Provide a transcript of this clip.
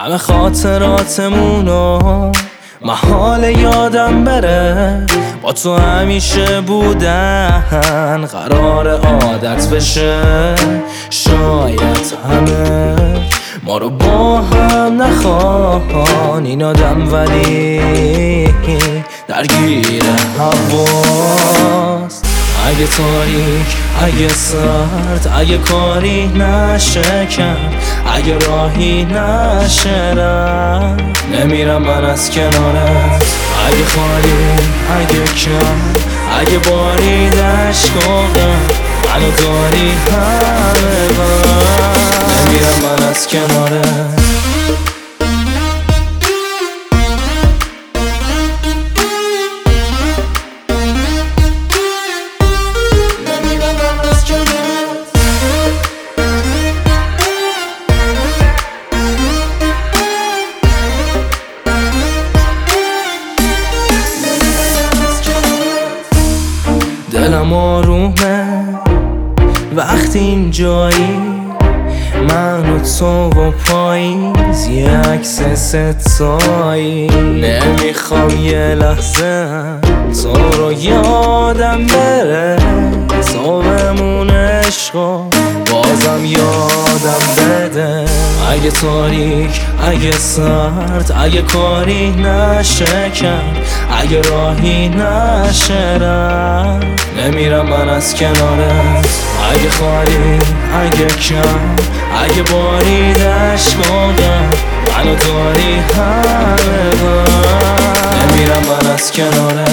همه خاطراتمونو محال یادم بره. با تو همیشه بودن قرار عادت بشه. شاید همه ما رو با هم نخوان این آدم، ولی درگیر هواست. اگه تاریک، اگه سرد، اگه کاری نشه کرد، اگه راهی نشه رفت، نمیرم من از کنارت. اگه خالی، اگه کم، اگه باری دشکاقم، منو داری همه وقت، نمیرم من از کنارت. دلم آرومه وقتی اینجایی، من و تو و پاییز یه عکس ستایی. نمیخوام یه لحظه تو رو یادم بره، تو بمون عشقا بازم یادم بده. اگه تاریک، اگه سرد، اگه کاری نشه کرد، اگه راهی نشه رفت، نمیرم من از کنارت. اگه خالی، اگه کم، اگه باری دشکاقم، منو داری همه وقت، نمیرم من از کنارت.